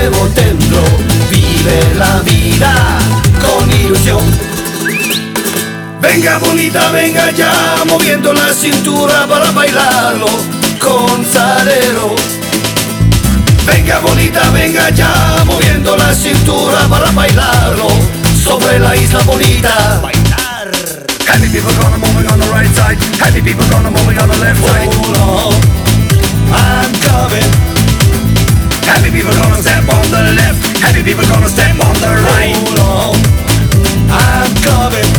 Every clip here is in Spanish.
llevo dentro. Vive la vida con ilusión. Venga bonita, venga ya, moviendo la cintura para bailarlo con Salero. Venga bonita, venga ya, moviendo la cintura para bailarlo sobre la isla bonita. Bailar. Happy people gonna moving on the right side. Happy people gonna moving on the left side. Hold on, I'm coming. Happy people gonna step on the left. Happy people gonna step on the right. Hold on, I'm coming.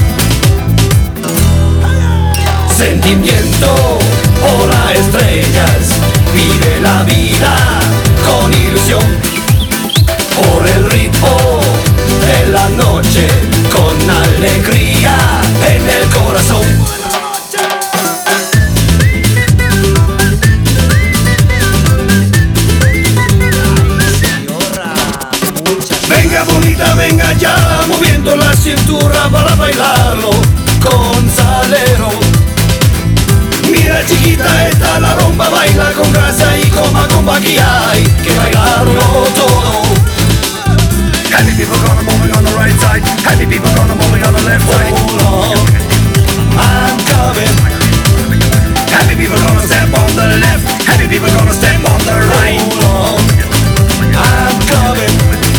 Sentimiento, hola estrellas, vive la vida con ilusión. Por el ritmo de la noche, con alegría en el corazón. Venga bonita, venga ya, moviendo la cintura para bailarlo con Salero. Mira chiquita, esta la rumba, baila con gracia y comba que hay que bailarlo todo. Happy people gonna moving on the right side. Happy people gonna moving on the left side. Hold on, I'm coming. Happy people gonna step on the left. Happy people gonna step on the right. Hold on, I'm coming.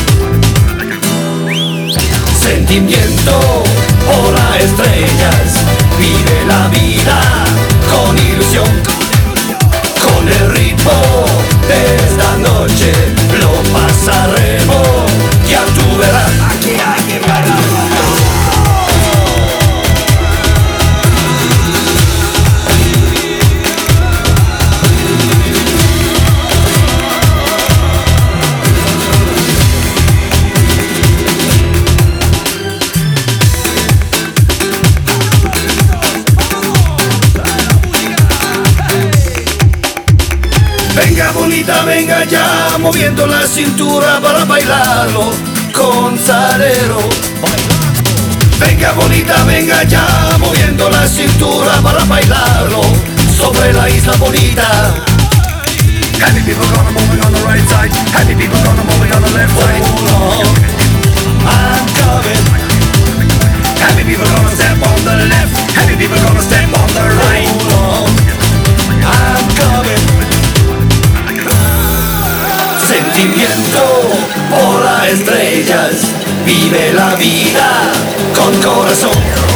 Sentimiento, hola estrellas, vive la vida con ilusión. Con el ritmo de esta noche lo pasaremos, ya tú verás. Aquí hay que bailar. Venga bonita, venga ya, moviendo la cintura para bailarlo con Salero. Venga bonita, venga ya, moviendo la cintura para bailarlo sobre la isla bonita. Happy people gonna moving on the right side. Happy people gonna moving on the left side. Hold on, I'm coming. Happy people gonna step on the left. Happy people gonna step on the right. Hold on, I'm coming. Sentimiento, hola estrellas, vive la vida con corazón.